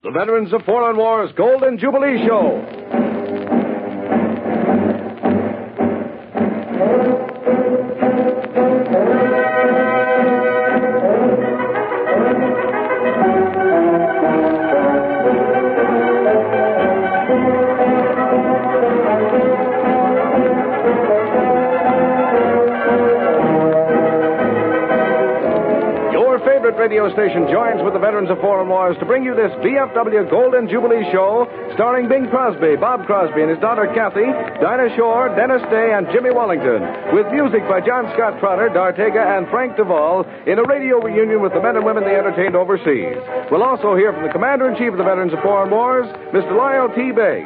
The Veterans of Foreign Wars Golden Jubilee Show. Radio station joins with the Veterans of Foreign Wars to bring you this VFW Golden Jubilee Show starring Bing Crosby, Bob Crosby and his daughter Kathy, Dinah Shore, Dennis Day, and Jimmy Wellington, with music by John Scott Trotter, D'Artega, and Frank Duvall in a radio reunion with the men and women they entertained overseas. We'll also hear from the Commander-in-Chief of the Veterans of Foreign Wars, Mr. Lyle T. Begg.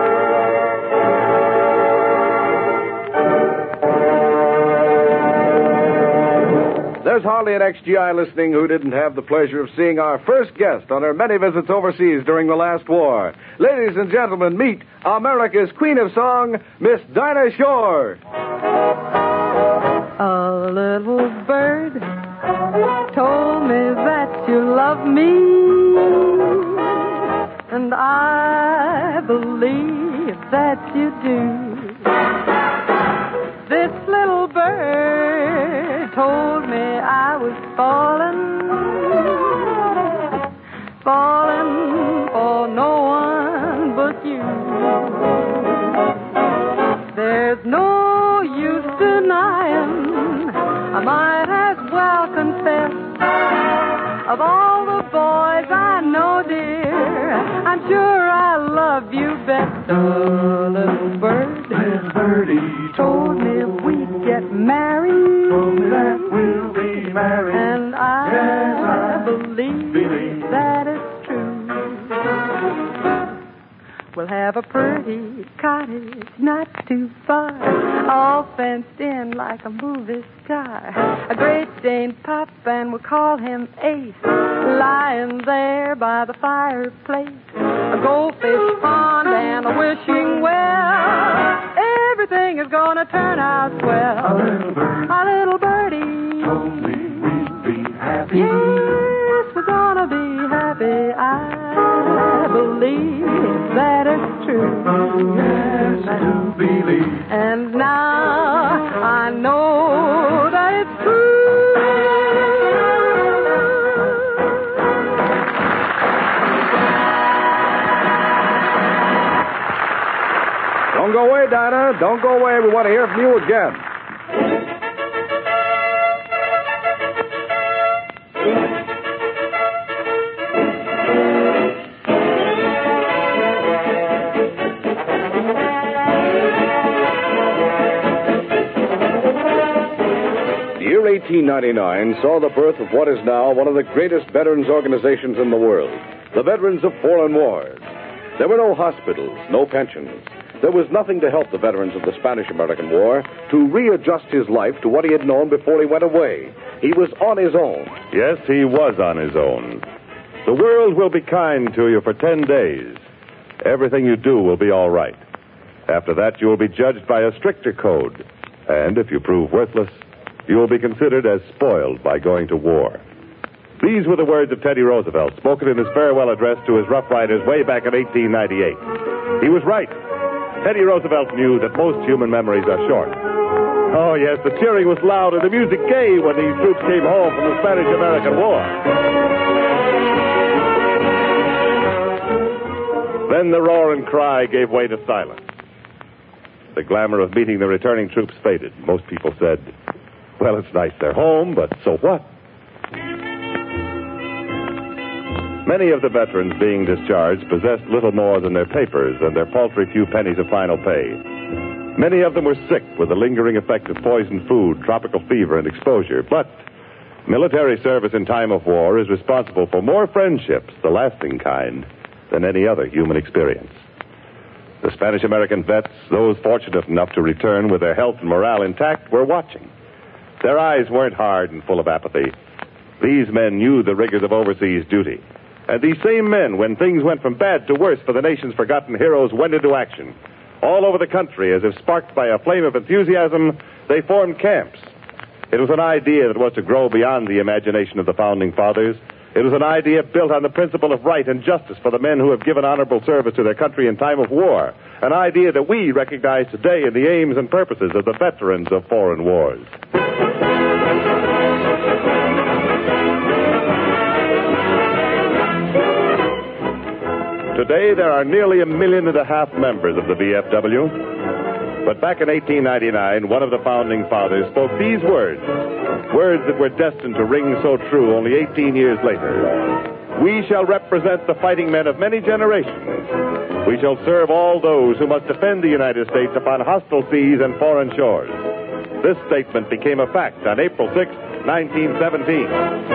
There's hardly an ex-GI listening who didn't have the pleasure of seeing our first guest on her many visits overseas during the last war. Ladies and gentlemen, meet America's Queen of Song, Miss Dinah Shore. A little bird told me that you love me, and I believe that you do. This little bird told me I was falling for no one but you. There's no use denying, I might as well confess, of all the boys I know, dear, I'm sure I love you best. A little birdie told me we'd get married, that we'll be married, and I believe that it's true. We'll have a pretty cottage not too far, all fenced in like a movie star. A Great Dane pup, and we'll call him Ace, lying there by the fireplace. A goldfish pond and a wishing well. Everything is gonna turn out swell. A little birdie told me we'd be happy. Yes, we're gonna be happy. I believe that it's true. Yes, I do believe. And now I know that it's true. Don't go away, Dinah. Don't go away. We want to hear from you again. The year 1899 saw the birth of what is now one of the greatest veterans organizations in the world, the Veterans of Foreign Wars. There were no hospitals, no pensions. There was nothing to help the veterans of the Spanish-American War to readjust his life to what he had known before he went away. He was on his own. Yes, he was on his own. The world will be kind to you for 10 days. Everything you do will be all right. After that, you will be judged by a stricter code. And if you prove worthless, you will be considered as spoiled by going to war. These were the words of Teddy Roosevelt, spoken in his farewell address to his Rough Riders way back in 1898. He was right. Teddy Roosevelt knew that most human memories are short. Oh, yes, the cheering was loud and the music gay when these troops came home from the Spanish-American War. Then the roar and cry gave way to silence. The glamour of meeting the returning troops faded. Most people said, well, it's nice they're home, but so what? Many of the veterans being discharged possessed little more than their papers and their paltry few pennies of final pay. Many of them were sick with the lingering effect of poisoned food, tropical fever, and exposure. But military service in time of war is responsible for more friendships, the lasting kind, than any other human experience. The Spanish-American vets, those fortunate enough to return with their health and morale intact, were watching. Their eyes weren't hard and full of apathy. These men knew the rigors of overseas duty. And these same men, when things went from bad to worse for the nation's forgotten heroes, went into action. All over the country, as if sparked by a flame of enthusiasm, they formed camps. It was an idea that was to grow beyond the imagination of the founding fathers, It was an idea built on the principle of right and justice for the men who have given honorable service to their country in time of war. An idea that we recognize today in the aims and purposes of the veterans of foreign wars. Today, there are nearly 1.5 million members of the VFW. But back in 1899, one of the founding fathers spoke these words that were destined to ring so true only 18 years later. We shall represent the fighting men of many generations. We shall serve all those who must defend the United States upon hostile seas and foreign shores. This statement became a fact on April 6, 1917.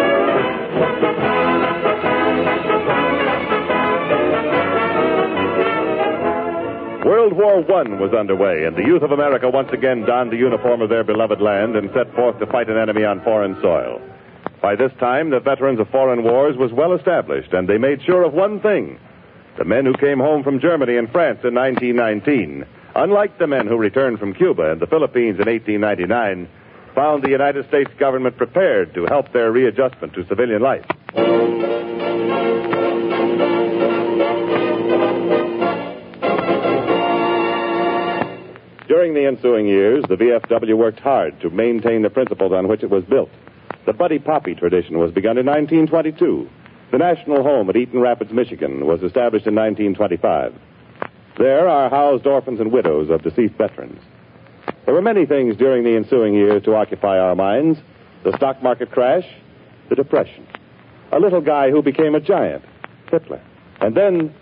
World War I was underway, and the youth of America once again donned the uniform of their beloved land and set forth to fight an enemy on foreign soil. By this time, the veterans of foreign wars was well established, and they made sure of one thing. The men who came home from Germany and France in 1919, unlike the men who returned from Cuba and the Philippines in 1899, found the United States government prepared to help their readjustment to civilian life. During the ensuing years, the VFW worked hard to maintain the principles on which it was built. The Buddy Poppy tradition was begun in 1922. The National Home at Eaton Rapids, Michigan, was established in 1925. There are housed orphans and widows of deceased veterans. There were many things during the ensuing years to occupy our minds. The stock market crash, the Depression, a little guy who became a giant, Hitler, and then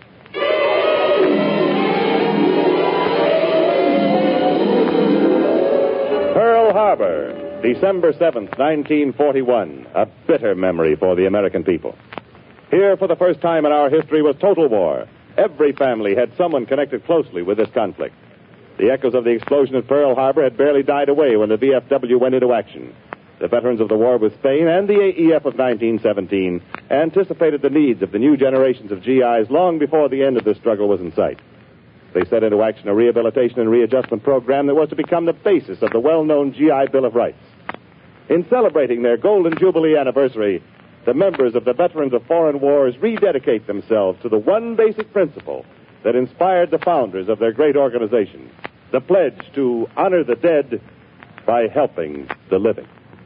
Pearl Harbor, December 7th, 1941, a bitter memory for the American people. Here, for the first time in our history, was total war. Every family had someone connected closely with this conflict. The echoes of the explosion at Pearl Harbor had barely died away when the VFW went into action. The veterans of the war with Spain and the AEF of 1917 anticipated the needs of the new generations of GIs long before the end of this struggle was in sight. They set into action a rehabilitation and readjustment program that was to become the basis of the well-known GI Bill of Rights. In celebrating their Golden Jubilee anniversary, the members of the Veterans of Foreign Wars rededicate themselves to the one basic principle that inspired the founders of their great organization, the pledge to honor the dead by helping the living.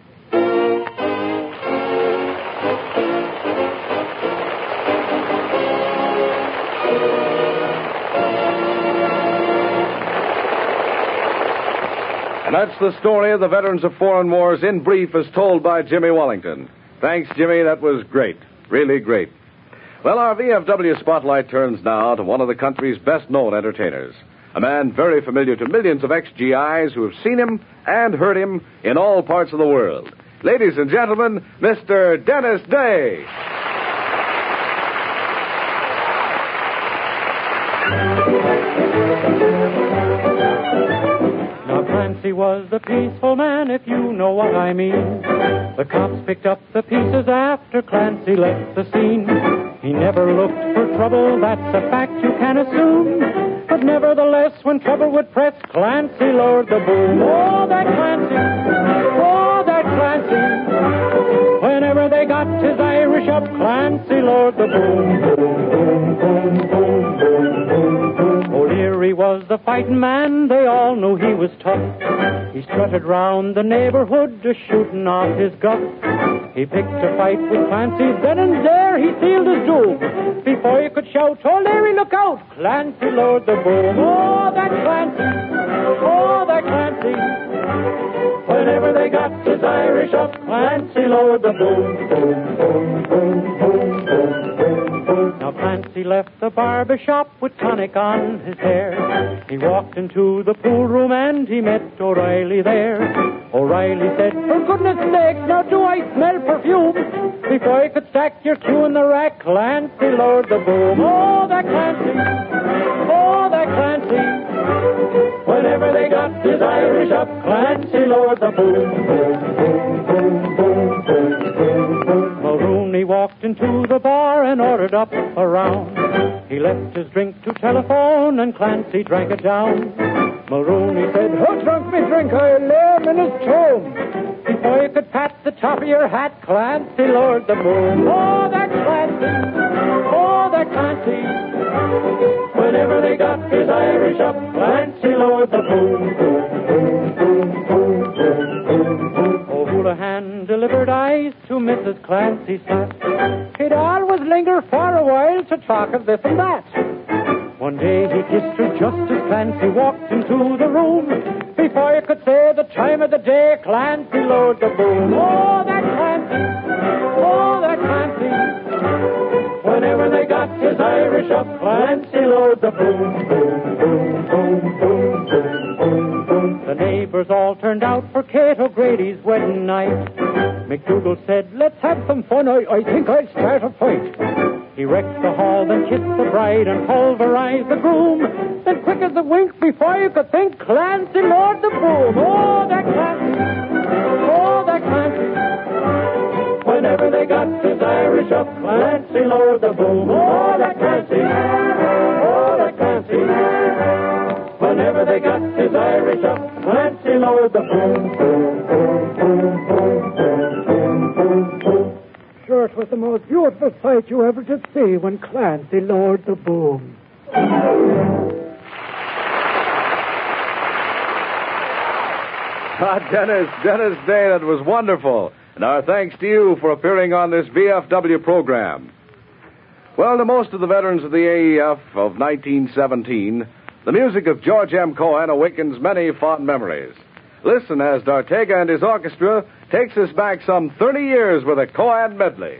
And that's the story of the Veterans of Foreign Wars in brief as told by Jimmy Wallington. Thanks, Jimmy. That was great. Really great. Well, our VFW spotlight turns now to one of the country's best-known entertainers. A man very familiar to millions of ex-GIs who have seen him and heard him in all parts of the world. Ladies and gentlemen, Mr. Dennis Day. Clancy was the peaceful man, if you know what I mean. The cops picked up the pieces after Clancy left the scene. He never looked for trouble, that's a fact you can assume. But nevertheless, when trouble would press, Clancy lowered the boom. Oh, that Clancy! Oh, that Clancy! Whenever they got his Irish up, Clancy lowered the boom. Boom, boom, boom, boom, boom, boom, boom. O'Leary was the fighting man, they all knew he was tough. He strutted round the neighborhood, shooting off his guff. He picked a fight with Clancy, then and there he sealed his doom. Before you could shout, O'Leary, look out! Clancy lowered the boom. Oh, that Clancy! Oh, that Clancy! Whenever they got his Irish up, Clancy lowered the boom. Boom, boom, boom, boom, boom, boom, boom. Now Clancy left the barber shop with tonic on his hair. He walked into the pool room and he met O'Reilly there. O'Reilly said, for goodness sakes, now do I smell perfume? Before you could stack your cue in the rack, Clancy lowered the boom. Oh, that Clancy! Oh, that Clancy! Whenever they got his Irish up, Clancy lowered the boom. Boom, boom, boom, boom, boom, boom, boom. Mulrooney walked into the bar and ordered up a round. He left his drink to telephone and Clancy drank it down. Mulrooney said, who drunk me drink? I lay him in his tomb. before you could pat the top of your hat. Clancy lowered the boom. Oh, that Clancy. Oh, that Clancy. Whenever they got his Irish up, Clancy lowered the boom, boom, boom, boom, boom, boom, boom. O'Houlihan delivered ice to Mrs. Clancy Slatt. He'd always linger for a while to talk of this and that. One day he kissed her just as Clancy walked into the room. Before you could say the time of the day, Clancy lowered the boom. Oh, that Clancy! Oh, that Clancy! Whenever they got his Irish up, Clancy lowered the boom, boom, boom, boom, boom, boom, boom, boom. The neighbors all turned out for Kate O'Grady's wedding night. McDougal said, let's have some fun. I think I'll start a fight. He wrecked the hall, then kissed the bride and pulverized the groom. Then quick as a wink, before you could think, Clancy lowered the boom. Oh, that Clancy! Oh, that Clancy! Whenever they got his Irish up, Clancy lowered the boom. Oh, that Clancy! Oh, that Clancy! Whenever they got his Irish up, Clancy lowered the boom. Boom, boom, boom, boom, boom, boom, boom, boom. Sure, it was the most beautiful sight you ever did see when Clancy lowered the boom. Dennis Day, that was wonderful. And our thanks to you for appearing on this VFW program. Well, to most of the veterans of the AEF of 1917, the music of George M. Cohan awakens many fond memories. Listen as D'Artega and his orchestra takes us back some 30 years with a Cohan medley.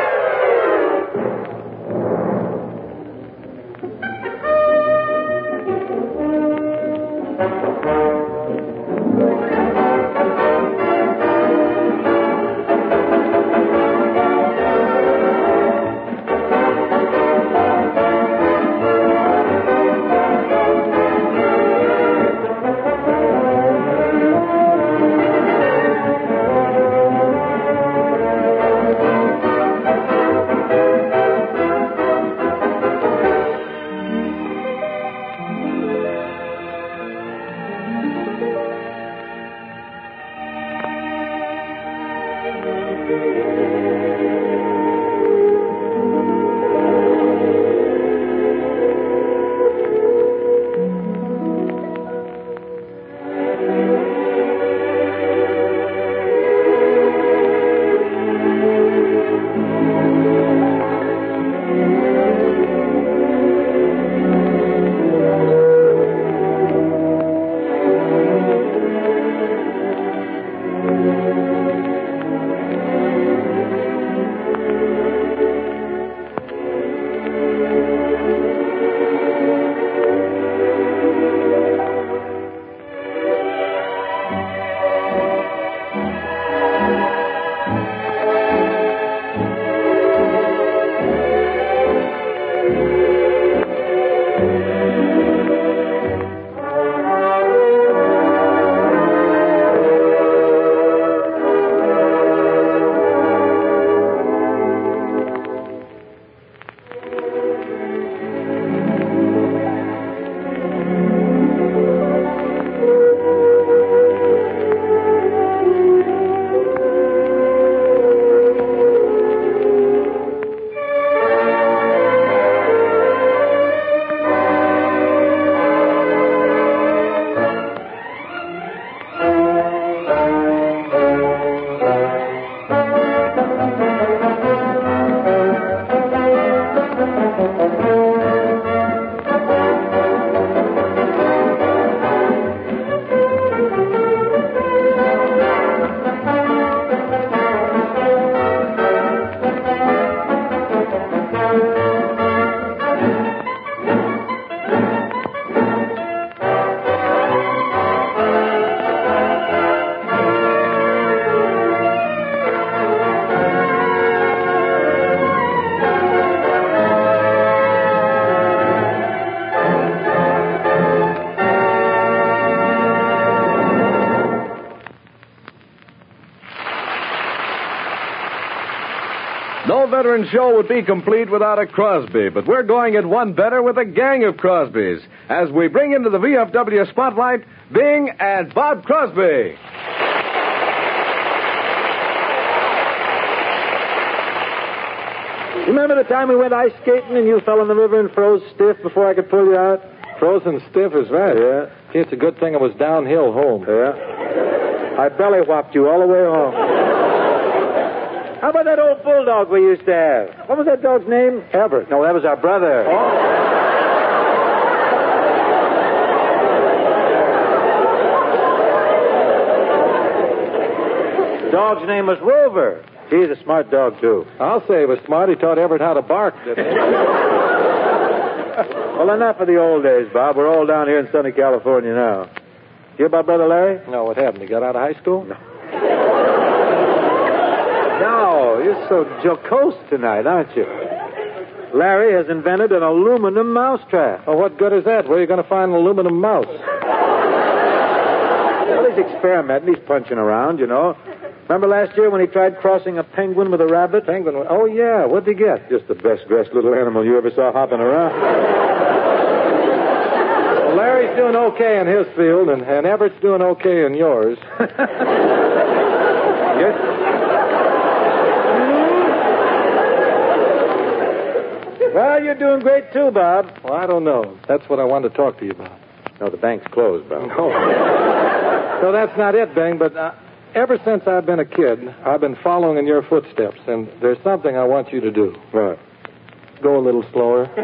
No veteran show would be complete without a Crosby, but we're going it one better with a gang of Crosbys as we bring into the VFW spotlight Bing and Bob Crosby. You remember the time we went ice skating and you fell in the river and froze stiff before I could pull you out? Frozen stiff is right. Yeah. Gee, it's a good thing it was downhill home. Yeah. I belly whopped you all the way home. How about that old bulldog we used to have? What was that dog's name? Everett. No, that was our brother. Dog's name was Rover. He's a smart dog, too. I'll say he was smart. He taught Everett how to bark, didn't he? Well, enough of the old days, Bob. We're all down here in sunny California now. You hear about Brother Larry? No, what happened? He got out of high school? No. No, you're so jocose tonight, aren't you? Larry has invented an aluminum mousetrap. Well, what good is that? Where are you going to find an aluminum mouse? Well, he's experimenting. He's punching around, you know. Remember last year when he tried crossing a penguin with a rabbit? Penguin? Oh, yeah. What'd he get? Just the best-dressed little animal you ever saw hopping around. Well, Larry's doing okay in his field, and Everett's doing okay in yours. Yes. Well, you're doing great, too, Bob. Well, I don't know. That's what I wanted to talk to you about. No, the bank's closed, Bob. No. So that's not it, Bing, but ever since I've been a kid, I've been following in your footsteps, and there's something I want you to do. What? Go a little slower. What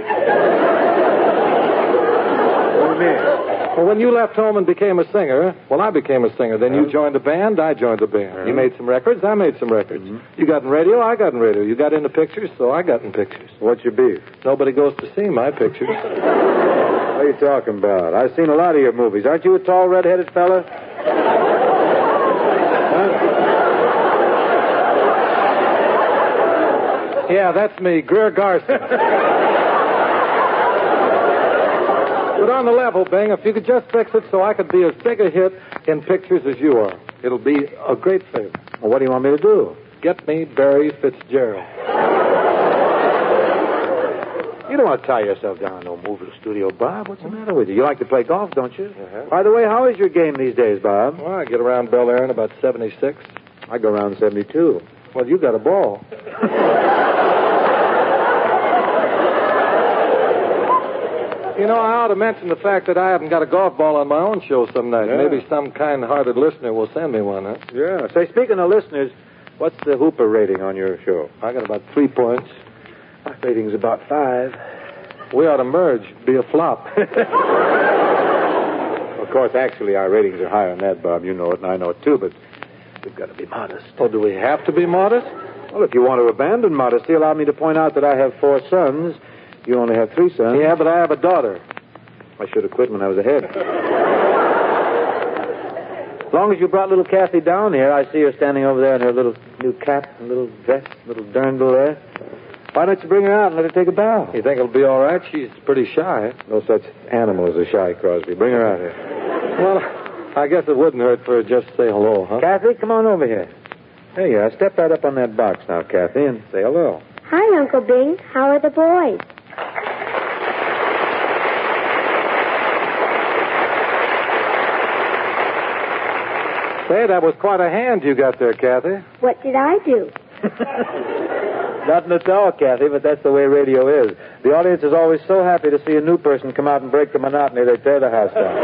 do you mean? Well, when you left home and became a singer, well, I became a singer. Then you joined a band, I joined a band. You made some records, I made some records. Mm-hmm. You got in radio, I got in radio. You got into pictures, so I got in pictures. What's your beef? Nobody goes to see my pictures. What are you talking about? I've seen a lot of your movies. Aren't you a tall, red-headed fella? Yeah, that's me, Greer Garson. But on the level, Bing, if you could just fix it so I could be as big a hit in pictures as you are, it'll be a great favor. Well, what do you want me to do? Get me Barry Fitzgerald. You don't want to tie yourself down to no movie studio, Bob. What's the matter with you? You like to play golf, don't you? Uh-huh. By the way, how is your game these days, Bob? Well, I get around Bel Air in about 76. I go around 72. Well, you got a ball. You know, I ought to mention the fact that I haven't got a golf ball on my own show some night. Yeah. Maybe some kind-hearted listener will send me one, huh? Yeah. Say, speaking of listeners, what's the Hooper rating on your show? I got about 3 points. My rating's about 5. We ought to merge, be a flop. Of course, actually, our ratings are higher than that, Bob. You know it, and I know it, too, but we've got to be modest. Oh, do we have to be modest? Well, if you want to abandon modesty, allow me to point out that I have 4 sons. You only have 3 sons. Yeah, but I have a daughter. I should have quit when I was ahead. As long as you brought little Kathy down here, I see her standing over there in her little new cap and little vest, little dirndl there. Why don't you bring her out and let her take a bow? You think it'll be all right? She's pretty shy. No such animal as a shy Crosby. Bring her out here. Well, I guess it wouldn't hurt for her just to say hello, huh? Kathy, come on over here. There you are. Step right up on that box now, Kathy, and say hello. Hi, Uncle Bing. How are the boys? Say, that was quite a hand you got there, Kathy. What did I do? Nothing at all, Kathy, but that's the way radio is. The audience is always so happy to see a new person come out and break the monotony, they tear the house down.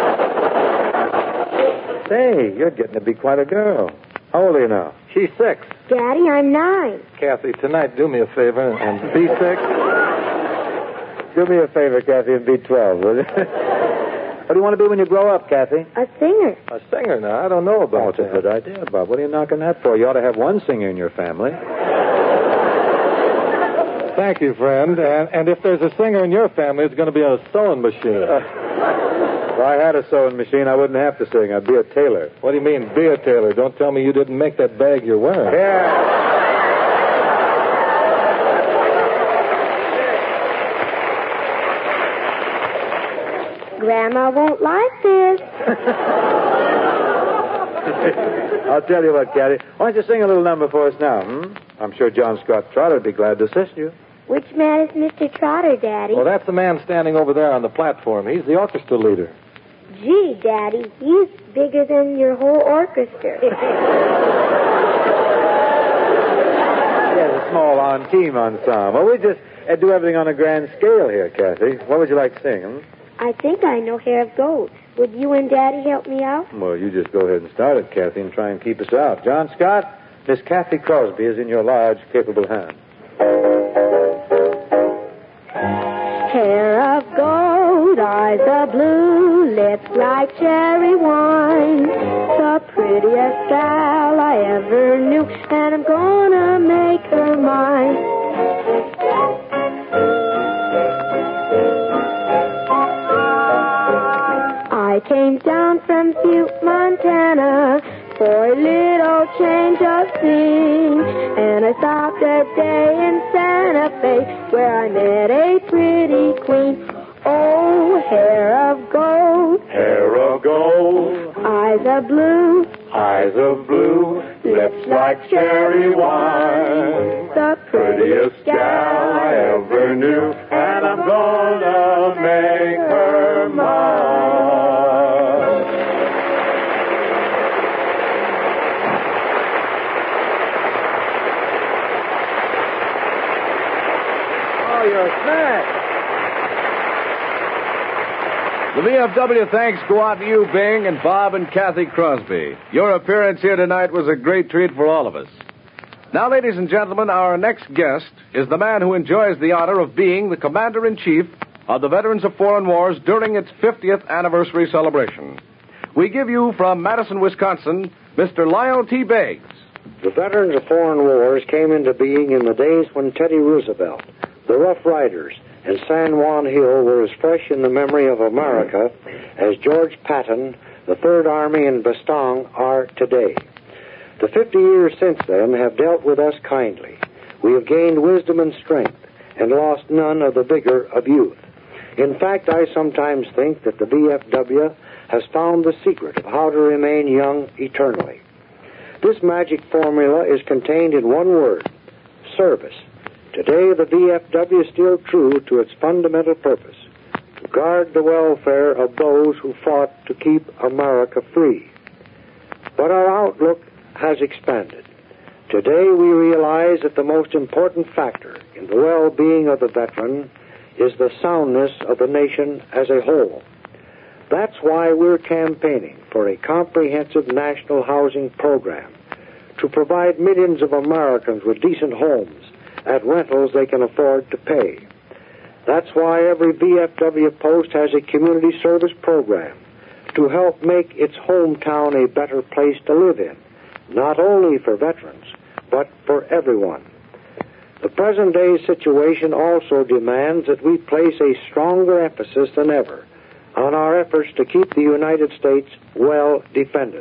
Say, you're getting to be quite a girl. How old are you now? She's 6. Daddy, I'm 9. Kathy, tonight, do me a favor and be 6. Do me a favor, Kathy, and be 12, will you? What do you want to be when you grow up, Kathy? A singer. A singer now? I don't know about That's a good idea, Bob. What are you knocking that for? You ought to have one singer in your family. Thank you, friend. And if there's a singer in your family, it's going to be a sewing machine. If I had a sewing machine, I wouldn't have to sing. I'd be a tailor. What do you mean, be a tailor? Don't tell me you didn't make that bag you're wearing. Yeah. Grandma won't like this. I'll tell you what, Kathy. Why don't you sing a little number for us now, I'm sure John Scott Trotter would be glad to assist you. Which man is Mr. Trotter, Daddy? Well, that's the man standing over there on the platform. He's the orchestra leader. Gee, Daddy, he's bigger than your whole orchestra. Yes, a small on-team ensemble. We just do everything on a grand scale here, Kathy. What would you like to sing, I think I know Hair of Gold. Would you and Daddy help me out? Well, you just go ahead and start it, Kathy, and try and keep us out. John Scott, Miss Kathy Crosby is in your large, capable hands. Hair of gold, eyes of blue, lips like cherry wine. The prettiest gal I ever knew, and I'm gonna make her mine. I came down from Butte, Montana, for a little change of scene, and I stopped a day in Santa Fe, where I met a pretty queen. Oh, hair of gold, eyes of blue, lips like cherry wine. the Prettiest gal I ever knew, and I'm gonna make her mine. Oh, you're a snack. The VFW thanks go out to you, Bing, and Bob and Kathy Crosby. Your appearance here tonight was a great treat for all of us. Now, ladies and gentlemen, our next guest is the man who enjoys the honor of being the Commander-in-Chief of the Veterans of Foreign Wars during its 50th anniversary celebration. We give you from Madison, Wisconsin, Mr. Lyle T. Beggs. The Veterans of Foreign Wars came into being in the days when Teddy Roosevelt, the Rough Riders, and San Juan Hill were as fresh in the memory of America as George Patton, the Third Army, and Bastogne are today. The 50 years since then have dealt with us kindly. We have gained wisdom and strength and lost none of the vigor of youth. In fact, I sometimes think that the VFW has found the secret of how to remain young eternally. This magic formula is contained in one word: service. Today, the VFW is still true to its fundamental purpose, to guard the welfare of those who fought to keep America free. But our outlook has expanded. Today, we realize that the most important factor in the well-being of the veteran is the soundness of the nation as a whole. That's why we're campaigning for a comprehensive national housing program to provide millions of Americans with decent homes at rentals they can afford to pay. That's why every VFW post has a community service program to help make its hometown a better place to live in, not only for veterans, but for everyone. The present-day situation also demands that we place a stronger emphasis than ever on our efforts to keep the United States well defended.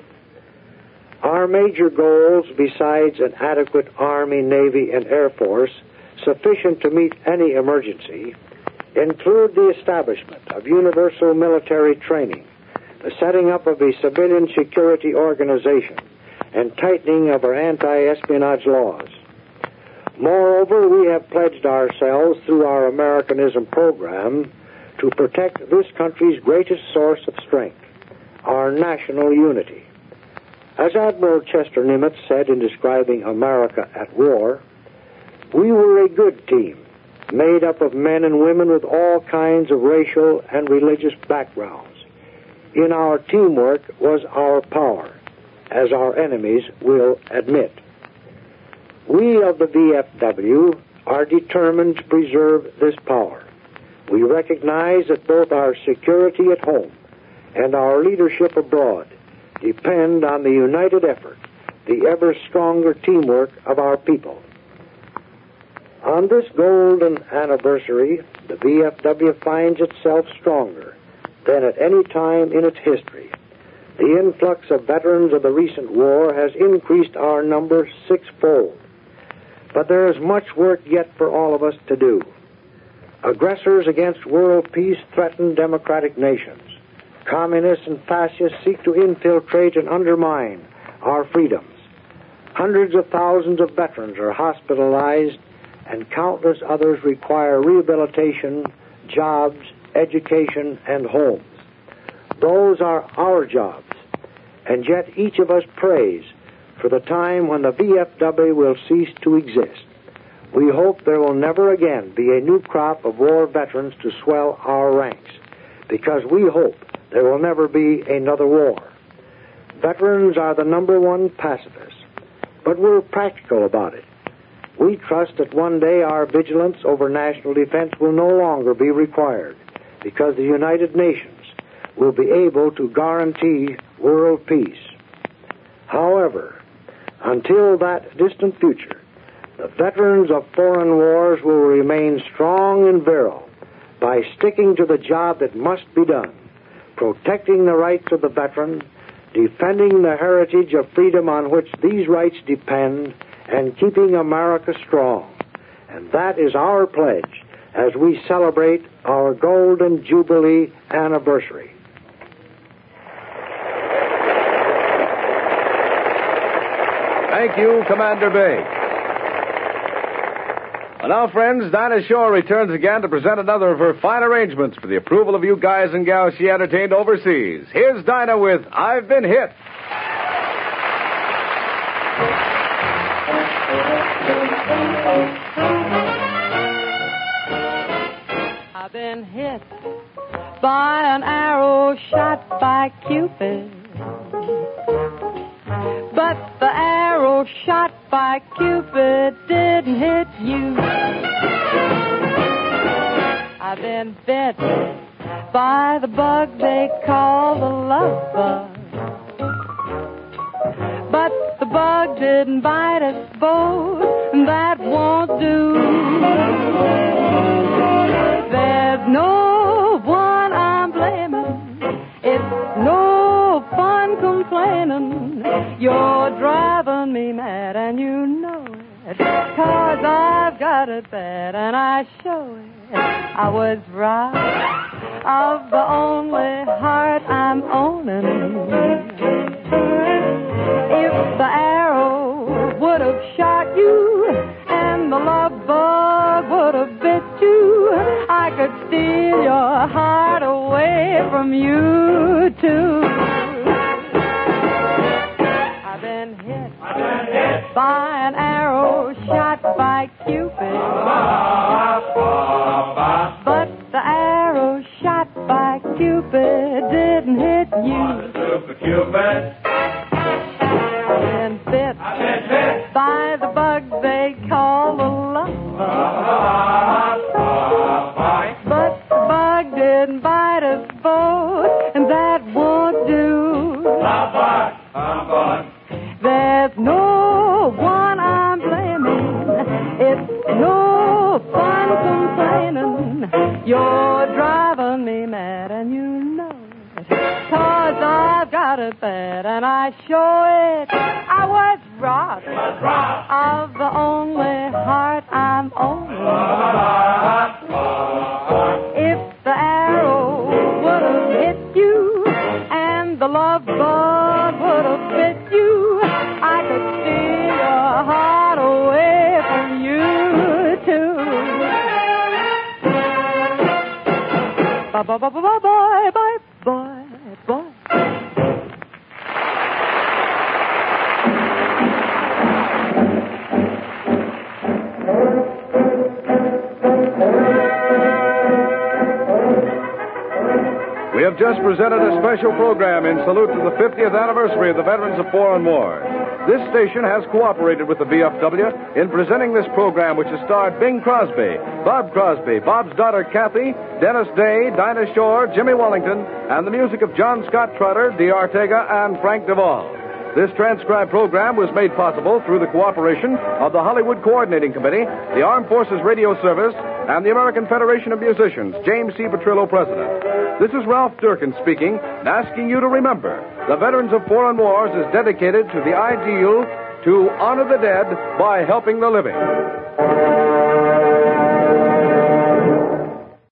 Our major goals, besides an adequate Army, Navy, and Air Force sufficient to meet any emergency, include the establishment of universal military training, the setting up of a civilian security organization, and tightening of our anti-espionage laws. Moreover, we have pledged ourselves through our Americanism program to protect this country's greatest source of strength, our national unity. As Admiral Chester Nimitz said in describing America at war, we were a good team, made up of men and women with all kinds of racial and religious backgrounds. In our teamwork was our power, as our enemies will admit. We of the VFW are determined to preserve this power. We recognize that both our security at home and our leadership abroad depend on the united effort, the ever stronger teamwork of our people. On this golden anniversary, the VFW finds itself stronger than at any time in its history. The influx of veterans of the recent war has increased our number sixfold. But there is much work yet for all of us to do. Aggressors against world peace threaten democratic nations. Communists and fascists seek to infiltrate and undermine our freedoms. Hundreds of thousands of veterans are hospitalized, and countless others require rehabilitation, jobs, education, and homes. Those are our jobs, and yet each of us prays for the time when the VFW will cease to exist, we hope there will never again be a new crop of war veterans to swell our ranks, because we hope there will never be another war. Veterans are the number one pacifists, but we're practical about it. We trust that one day our vigilance over national defense will no longer be required, because the United Nations will be able to guarantee world peace. However, until that distant future, the veterans of foreign wars will remain strong and virile by sticking to the job that must be done, protecting the rights of the veteran, defending the heritage of freedom on which these rights depend, and keeping America strong. And that is our pledge as we celebrate our Golden Jubilee anniversary. Thank you, Commander Bay. And now, friends, Dinah Shore returns again to present another of her fine arrangements for the approval of you guys and gals she entertained overseas. Here's Dinah with I've Been Hit. I've been hit by an arrow shot by Cupid, but the arrow shot by Cupid didn't hit you. I've been bit by the bug they call the love bug, but the bug didn't bite us both, and that won't do. There's no one I'm blaming, it's no fun complaining. You're driving me mad and you know it, 'cause I've got it bad and I show it. I was robbed of the only heart I'm owning. If the arrow would have shot you and the love bug would have bit you, I could steal your heart away from you too. I've been hit by an arrow shot by Cupid, but the arrow shot by Cupid didn't hit you. I've been bit by the bug they call the love bug, but the bug didn't bite us both, and that won't do. There's no one I'm blaming, it's no fun complaining. You're driving me mad and you know it, 'cause I've got it bad and I show it. I was robbed of the only heart I'm owning. If the arrow would have hit you and the love bug would have bit you, I could steal your heart away from you too. Bye bye bye bye bye bye bye bye. We have just presented a special program in salute to the 50th anniversary of the Veterans of Foreign Wars. This station has cooperated with the VFW in presenting this program, which has starred Bing Crosby, Bob Crosby, Bob's daughter Kathy, Dennis Day, Dinah Shore, Jimmy Wellington, and the music of John Scott Trotter, Dee Ortega, and Frank Duvall. This transcribed program was made possible through the cooperation of the Hollywood Coordinating Committee, the Armed Forces Radio Service, and the American Federation of Musicians, James C. Petrillo, President. This is Ralph Durkin speaking and asking you to remember the Veterans of Foreign Wars is dedicated to the ideal to honor the dead by helping the living.